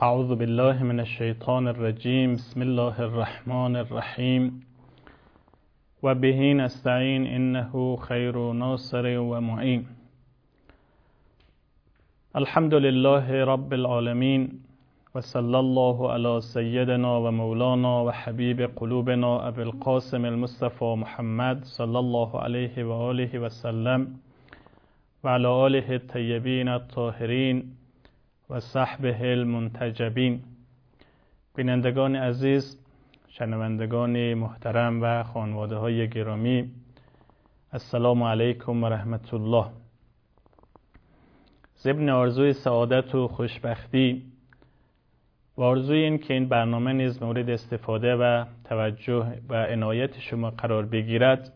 اعوذ بالله من الشیطان الرجیم. بسم الله الرحمن الرحیم و به نستعین انه خیر ناصر و معین. الحمد لله رب العالمین و صلی الله علی سیدنا و مولانا و حبیب قلوبنا ابی القاسم المصطفى محمد صلی الله علیه و آله و سلم و علی آله الطیبین الطاهرین و صحبه المنتجبین. بینندگان عزیز، شنوندگان محترم و خانواده های گرامی، السلام علیکم و رحمت الله. ضمن آرزوی سعادت و خوشبختی و آرزوی این که این برنامه نیز مورد استفاده و توجه و عنایت شما قرار بگیرد،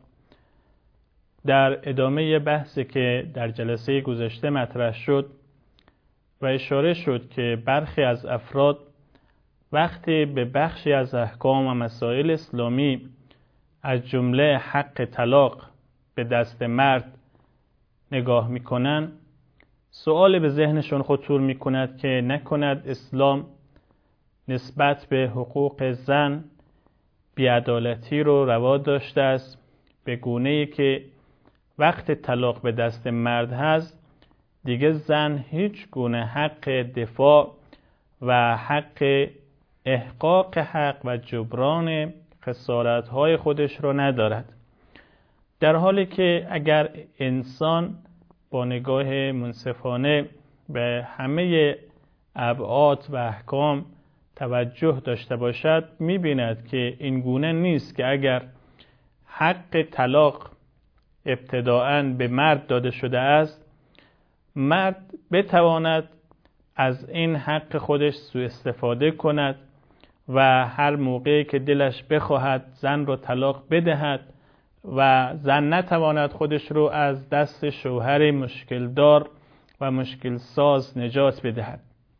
در ادامه بحثی که در جلسه گذشته مطرح شد و اشاره شد که برخی از افراد وقتی به بخشی از احکام و مسائل اسلامی از جمله حق طلاق به دست مرد نگاه میکنن، سؤال به ذهنشون خطور میکند که نکند اسلام نسبت به حقوق زن بی‌عدالتی رو روا داشته است، به گونه‌ای که وقت طلاق به دست مرد هست دیگه زن هیچ گونه حق دفاع و حق احقاق حق و جبران خسارت‌های خودش رو ندارد، در حالی که اگر انسان با نگاه منصفانه به همه ابعاد و احکام توجه داشته باشد می‌بیند که این گونه نیست که اگر حق طلاق ابتداءً به مرد داده شده است، مرد بتواند از این حق خودش سوء استفاده کند و هر موقعی که دلش بخواهد زن رو طلاق بدهد و زن نتواند خودش رو از دست شوهر مشکل دار و مشکل ساز نجات بدهد.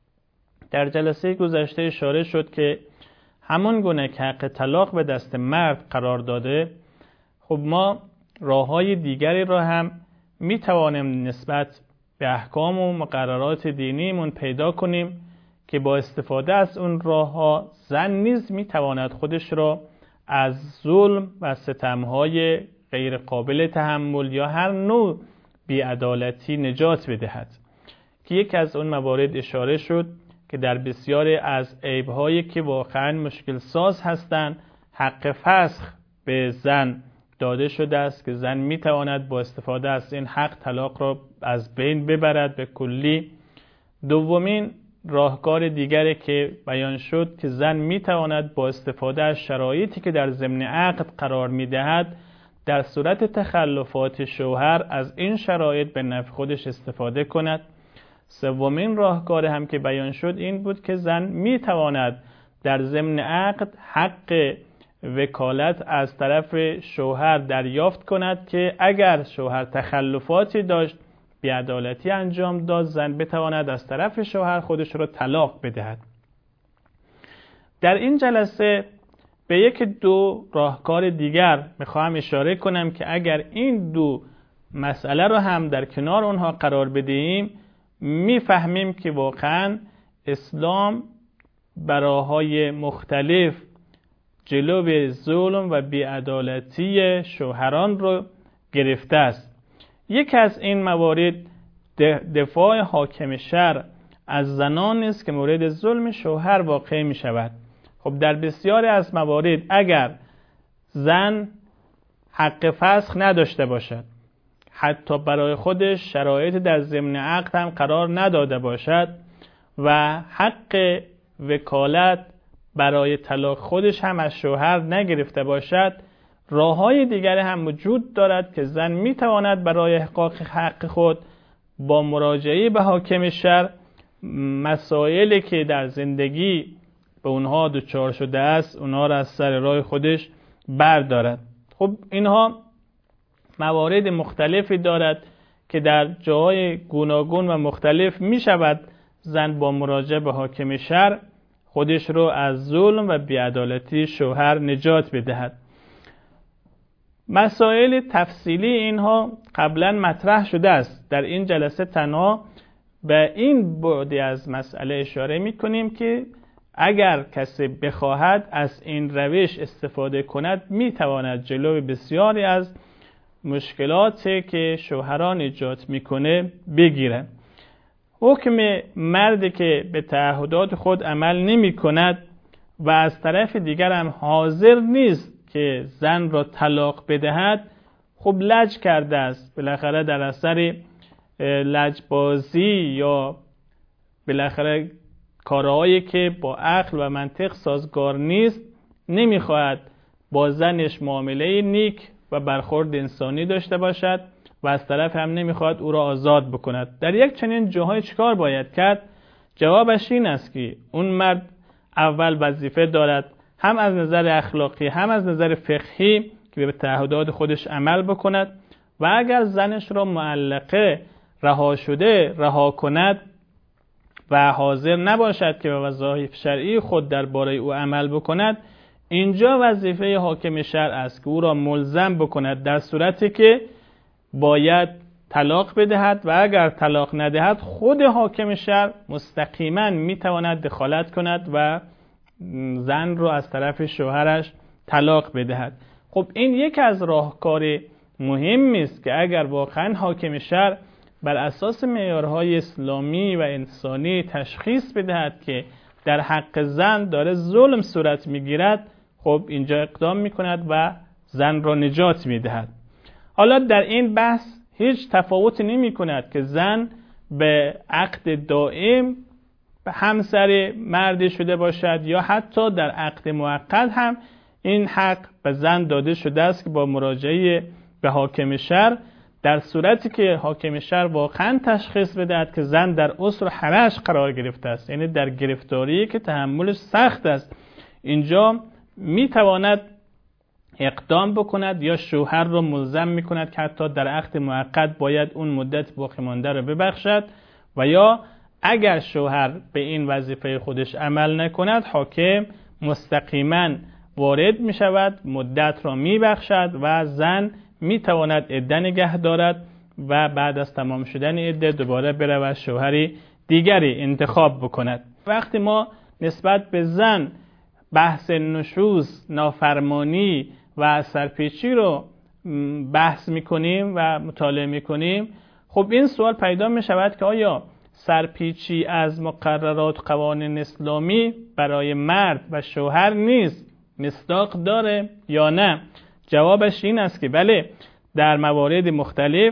در جلسه گذشته اشاره شد که همون گونه که حق طلاق به دست مرد قرار داده، خب ما راه‌های دیگری را هم میتوانیم نسبت به احکام و مقررات دینیمون پیدا کنیم که با استفاده از اون راه‌ها زن نیز میتواند خودش را از ظلم و ستم‌های غیر قابل تحمل یا هر نوع بی‌عدالتی نجات بدهد، که یکی از اون موارد اشاره شد که در بسیاری از عیب‌هایی که واقعاً مشکل ساز هستند حق فسخ به زن داده شده است که زن میتواند با استفاده از این حق طلاق را از بین ببرد به کلی. دومین راهکار دیگری که بیان شد که زن میتواند با استفاده از شرایطی که در ضمن عقد قرار میدهد در صورت تخلفات شوهر از این شرایط به نفع خودش استفاده کند. سومین راهکار هم که بیان شد این بود که زن میتواند در ضمن عقد حق وکالت از طرف شوهر دریافت کند که اگر شوهر تخلفاتی داشت، بی‌عدالتی انجام داد، زن بتواند از طرف شوهر خودش را طلاق بدهد. در این جلسه به یک دو راهکار دیگر میخواهم اشاره کنم که اگر این دو مسئله رو هم در کنار اونها قرار بدهیم میفهمیم که واقعا اسلام براهای مختلف جلوی ظلم و بی‌عدالتی شوهران رو گرفته است. یکی از این موارد دفاع حاکم شرع از زنان است که مورد ظلم شوهر واقع می شود. خب در بسیاری از موارد اگر زن حق فسخ نداشته باشد، حتی برای خودش شرایط در ضمن عقد هم قرار نداده باشد و حق وکالت برای طلاق خودش هم از شوهر نگرفته باشد، راه‌های دیگر هم وجود دارد که زن میتواند برای احقاق حق خود با مراجعه به حاکم شرع مسائلی که در زندگی به اونها دچار شده است اونها را از سر راه خودش بردارد. خب اینها موارد مختلفی دارد که در جاهای گوناگون و مختلف میشود زن با مراجعه به حاکم شرع خودش رو از ظلم و بی‌عدالتی شوهر نجات بدهد. مسائل تفصیلی اینها قبلا مطرح شده است. در این جلسه تنها به این بعدی از مسئله اشاره میکنیم که اگر کسی بخواهد از این روش استفاده کند میتواند جلوی بسیاری از مشکلاتی که شوهران ایجاد میکنه بگیره. حکم مردی که به تعهدات خود عمل نمی کند و از طرف دیگر هم حاضر نیست که زن را طلاق بدهد، خب لج کرده است. بالاخره در اثر لجبازی یا بالاخره کارهایی که با عقل و منطق سازگار نیست، نمیخواهد با زنش معامله نیک و برخورد انسانی داشته باشد و از طرف هم نمیخواهد او را آزاد بکند. در یک چنین جاهای چیکار باید کرد؟ جوابش این است که اون مرد اول وظیفه دارد هم از نظر اخلاقی هم از نظر فقهی که به تعهدات خودش عمل بکند و اگر زنش را معلقه رها شده رها کند و حاضر نباشد که به وظایف شرعی خود درباره او عمل بکند، اینجا وظیفه حاکم شرع است که او را ملزم بکند در صورتی که باید طلاق بدهد و اگر طلاق ندهد خود حاکم شرع مستقیما میتواند دخالت کند و زن رو از طرف شوهرش طلاق بدهد. خب این یک از راهکار مهمی است که اگر واقعا حاکم شرع بر اساس معیارهای اسلامی و انسانی تشخیص بدهد که در حق زن داره ظلم صورت میگیرد، خب اینجا اقدام میکند و زن را نجات میدهد. حالا در این بحث هیچ تفاوتی نمی کند که زن به عقد دائم به همسر مردی شده باشد یا حتی در عقد موقت هم این حق به زن داده شده است که با مراجعه به حاکم شرع در صورتی که حاکم شرع واقعا تشخیص بدهد که زن در اسر و حرج قرار گرفته است، یعنی در گرفتاری که تحملش سخت است، اینجا میتواند اقدام بکند یا شوهر را ملزم میکند که حتی در عقد موقت باید اون مدت باقی مانده را ببخشد و یا اگر شوهر به این وظیفه خودش عمل نکند حاکم مستقیما وارد می شود، مدت را می بخشد و زن می تواند عده نگه دارد و بعد از تمام شدن عده دوباره برود شوهری دیگری انتخاب بکند. وقتی ما نسبت به زن بحث نشوز، نافرمانی و سرپیچی رو بحث می کنیم و مطالعه می کنیم، خب این سوال پیدا می شود که آیا سرپیچی از مقررات قوانین اسلامی برای مرد و شوهر نیست مصداق داره یا نه؟ جوابش این است که بله، در موارد مختلف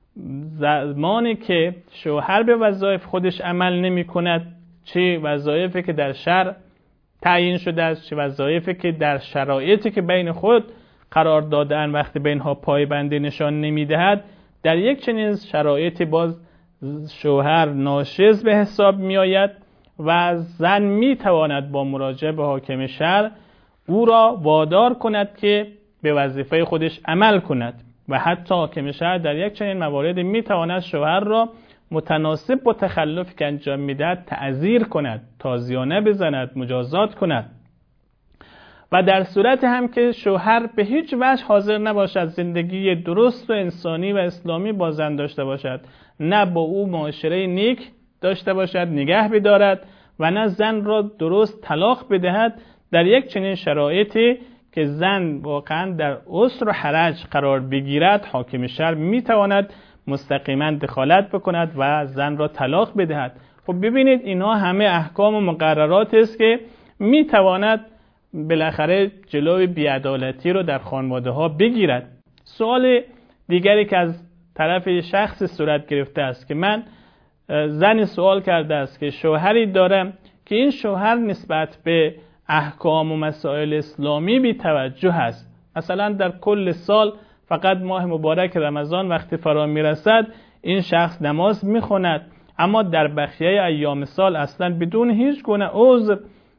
زمانی که شوهر به وظایف خودش عمل نمی کند، چه وظایفی که در شرع تعیین شده است، چه وظایفی که در شرایطی که بین خود قرار دادن وقتی به اینها پایبندی نشان نمی دهد، در یک چنین شرایطی باز شوهر ناشز به حساب می آید و زن می تواند با مراجعه به حاکم شرع او را وادار کند که به وظیفه خودش عمل کند و حتی حاکم شرع در یک چنین موارد می تواند شوهر را متناسب با تخلفی که انجام می دهد تعزیر کند، تازیانه بزند، مجازات کند. و در صورت هم که شوهر به هیچ وجه حاضر نباشد زندگی درست و انسانی و اسلامی با زن داشته باشد، نه با او معاشره نیک داشته باشد، نگه بدارد و نه زن را درست طلاق بدهد، در یک چنین شرایطی که زن واقعا در اسر و حرج قرار بگیرد، حاکم شرع میتواند مستقیما دخالت بکند و زن را طلاق بدهد. خب ببینید اینها همه احکام و مقررات است که میتواند بالاخره جلوی بی‌عدالتی رو در خانواده ها بگیرد. سوال دیگری که از طرف شخص صورت گرفته است که من زن سوال کرده است که شوهری دارم که این شوهر نسبت به احکام و مسائل اسلامی بی توجه است. مثلا در کل سال فقط ماه مبارک رمضان وقتی فرا میرسد این شخص نماز میخواند، اما در بقیه ایام سال اصلا بدون هیچ گونه عذر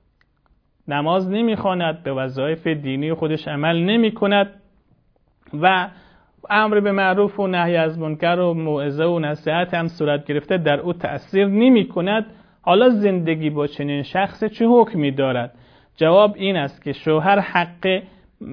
نماز نمیخواند، به وظایف دینی خودش عمل نمی کند و امر به معروف و نهی از منکر و موعظه و نصیحت هم صورت گرفته در او تأثیر نمی کند. حالا زندگی با چنین شخص چه حکمی دارد؟ جواب این است که شوهر حق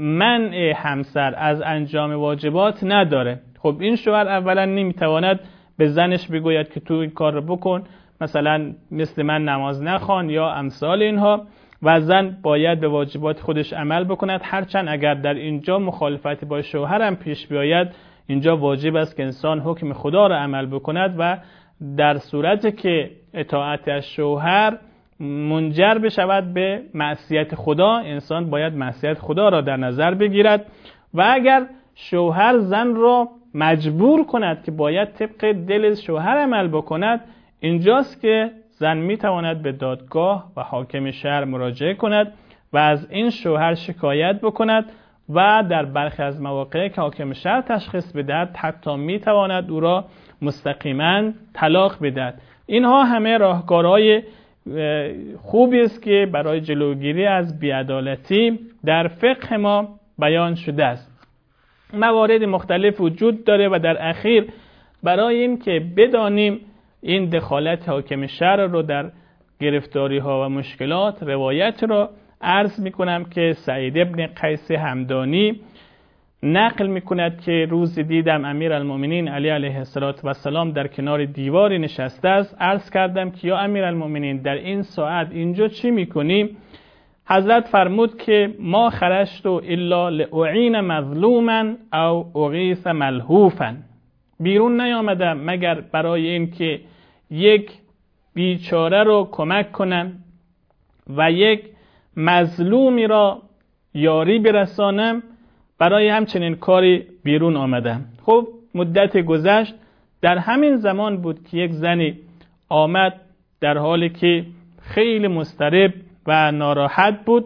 منع همسر از انجام واجبات نداره. خب این شوهر اولا نمیتواند به زنش بگوید که تو این کار رو بکن، مثلا مثل من نماز نخوان یا امثال اینها، و زن باید به واجبات خودش عمل بکند. هرچند اگر در اینجا مخالفت با شوهرم پیش بیاید، اینجا واجب است که انسان حکم خدا را عمل بکند و در صورتی که اطاعت از شوهر منجر بشود به معصیت خدا، انسان باید معصیت خدا را در نظر بگیرد. و اگر شوهر زن را مجبور کند که باید طبق دل شوهر عمل بکند، اینجاست که زن میتواند به دادگاه و حاکم شهر مراجعه کند و از این شوهر شکایت بکند و در برخی از مواقع که حاکم شهر تشخیص بدهد حتی میتواند او را مستقیما طلاق بدهد. اینها همه راهکارهای خوبی است که برای جلوگیری از بی‌عدالتی در فقه ما بیان شده است. موارد مختلف وجود داره و در اخیر برای این که بدانیم این دخالت حاکم شرع رو در گرفتاری ها و مشکلات، روایت رو عرض می کنم که سعید ابن قیس همدانی نقل می کند که روزی دیدم امیرالمؤمنین علی علیه السلام در کنار دیواری نشسته است. عرض کردم که یا امیرالمؤمنین در این ساعت اینجا چی می کنی؟ حضرت فرمود که ما خرجت الا لاعین مظلوما او اغیث ملهوفا، بیرون نیامدم مگر برای این که یک بیچاره رو کمک کنم و یک مظلومی را یاری برسانم، برای همچنین کاری بیرون آمدم. خب مدت گذشت، در همین زمان بود که یک زنی آمد در حالی که خیلی مضطرب و ناراحت بود.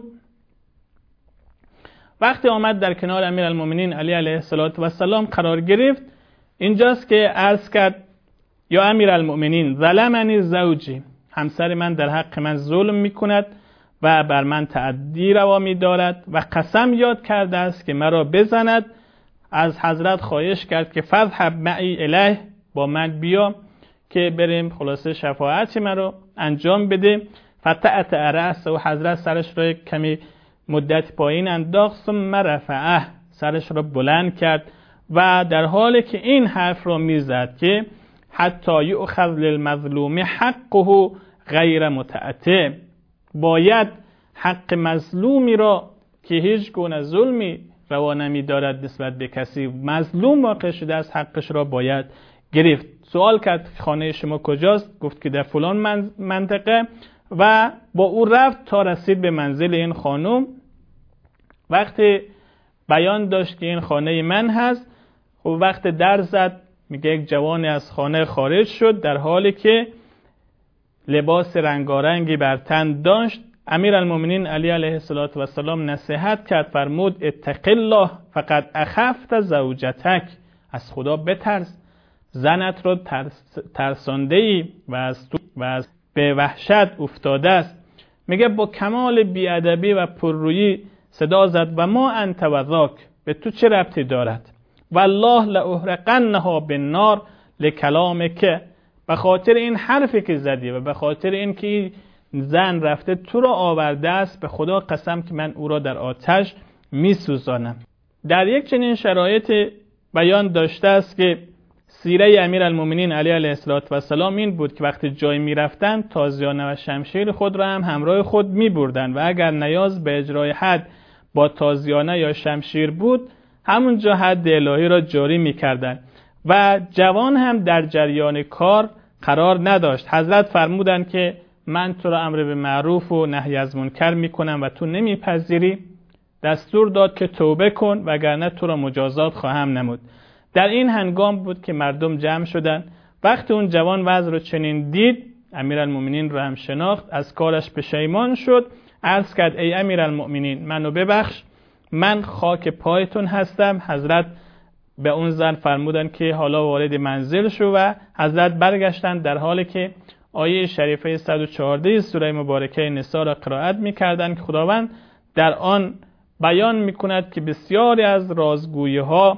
وقتی آمد در کنار امیرالمؤمنین علی علیه السلام قرار گرفت، اینجاست که عرض کرد یا امیرالمؤمنین ظلمنی زوجی، همسر من در حق من ظلم میکند و بر من تعدی روا می‌دارد و قسم یاد کرده است که مرا بزند. از حضرت خواهش کرد که فذهب معی الیه، با من بیا که بریم خلاصه شفاعت مرا انجام بده. فتأت رأسه، و حضرت سرش را کمی مدت پایین انداخت، ثم رفعه، سرش را بلند کرد و در حالی که این حرف را میزد که حتی یؤخذ للمظلوم حقه غیر متأتع، باید حق مظلومی را که هیچ گونه ظلمی روا نمی‌دارد نسبت به کسی مظلوم واقع شده است، حقش را باید گرفت. سوال کرد خانه شما کجاست؟ گفت که در فلان منطقه و با او رفت تا رسید به منزل این خانم. وقتی بیان داشت که این خانه من هست، و وقت در زد، میگه یک جوانی از خانه خارج شد در حالی که لباس رنگارنگی بر تن داشت. امیرالمؤمنین علی علیه السلام نصیحت کرد، فرمود اتق الله فقد اخفت زوجتک، از خدا بترس، زنت رو ترسانده ای و از به وحشت افتاده است. میگه با کمال بیادبی و پررویی صدا زد و ما انت و ذاک، به تو چه ربطی دارد؟ والله لاحرقنها بالنار لکلامک، به خاطر این حرفی که زدی و به خاطر این که زن رفته تو را آورده است، به خدا قسم که من او را در آتش میسوزانم. در یک چنین شرایط بیان داشته است که سیره امیرالمؤمنین علی علیه السلام این بود که وقتی جای میرفتن تازیانه و شمشیر خود را هم همراه خود میبردن و اگر نیاز به اجرای حد با تازیانه یا شمشیر بود، همونجا حد الهی را جاری میکردن و جوان هم در جریان کار قرار نداشت. حضرت فرمودند که من تو را امر به معروف و نهی از منکر میکنم و تو نمیپذیری، دستور داد که توبه کن وگرنه تو را مجازات خواهم نمود. در این هنگام بود که مردم جمع شدند. وقتی اون جوان وضع رو چنین دید، امیرالمؤمنین رو هم شناخت، از کارش پشیمان شد، عرض کرد ای امیرالمؤمنین منو ببخش، من خاک پایتون هستم. حضرت به اون زن فرمودن که حالا وارد منزل شو و حضرت برگشتند در حالی که آیه شریفه 114 سوره مبارکه نساء را قرائت می‌کردند که خداوند در آن بیان می‌کند که بسیاری از رازگویی‌ها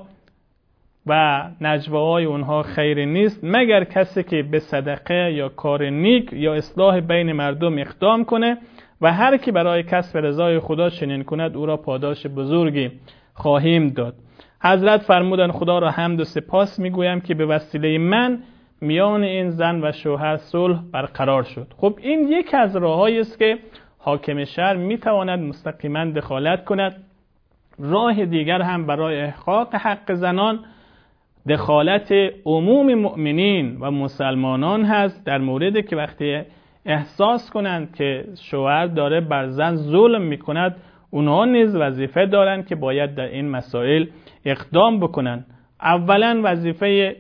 و نجواهای اونها خیر نیست مگر کسی که به صدقه یا کار نیک یا اصلاح بین مردم اقدام کنه و هر کی برای کسب رضای خدا چنین کند او را پاداش بزرگی خواهیم داد. حضرت فرمودند خدا را حمد و سپاس میگویم که به وسیله من میان این زن و شوهر صلح برقرار شد. خب این یک از راه‌هایی است که حاکم شهر میتواند مستقیما دخالت کند. راه دیگر هم برای احقاق حق زنان دخالت عموم مؤمنین و مسلمانان هست، در موردی که وقتی احساس کنند که شوهر داره بر زن ظلم میکند، اونها نیز وظیفه دارند که باید در این مسائل اقدام بکنند. اولا وظیفه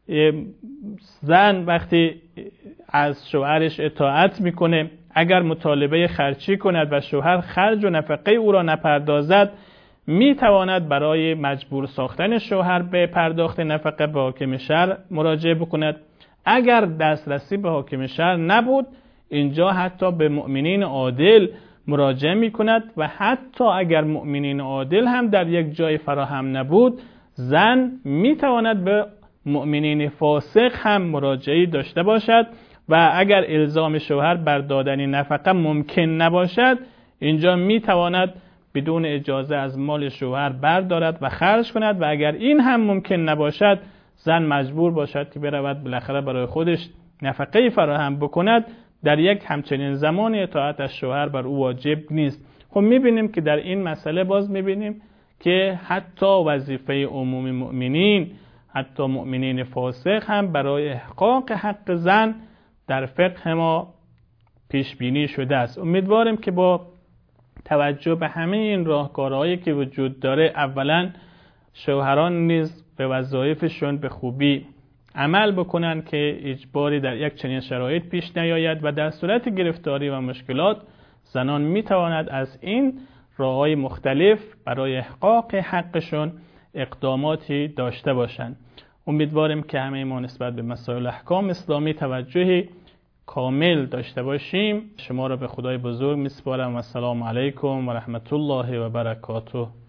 زن وقتی از شوهرش اطاعت میکنه، اگر مطالبه خرچی کند و شوهر خرج و نفقه او را نپردازد، میتواند برای مجبور ساختن شوهر به پرداخت نفقه به حاکم شهر مراجعه بکند. اگر دسترسی به حاکم شهر نبود، اینجا حتی به مؤمنین عادل مراجعه میکند و حتی اگر مؤمنین عادل هم در یک جای فراهم نبود، زن میتواند به مؤمنین فاسق هم مراجعه داشته باشد و اگر الزام شوهر بر دادن نفقه ممکن نباشد، اینجا میتواند بدون اجازه از مال شوهر بردارد و خرج کند و اگر این هم ممکن نباشد، زن مجبور باشد که برود بالاخره برای خودش نفقه فراهم بکند. در یک همچنین زمان اطاعت از شوهر بر او واجب نیست. خب میبینیم که در این مسئله باز میبینیم که حتی وظیفه عموم مؤمنین، حتی مؤمنین فاسق هم برای احقاق حق زن در فقه ما پیش بینی شده است. امیدواریم که با توجه به همه این راهکارهایی که وجود داره، اولا شوهران نیز به وظایفشون به خوبی عمل بکنن که اجباری در یک چنین شرایط پیش نیاید و در صورت گرفتاری و مشکلات زنان میتواند از این راههای مختلف برای احقاق حقشون اقداماتی داشته باشند. امیدواریم که همه ما نسبت به مسائل احکام اسلامی توجهی کامل داشته باشیم. شما را به خدای بزرگ میسپارم و السلام علیکم و رحمت الله و برکاته.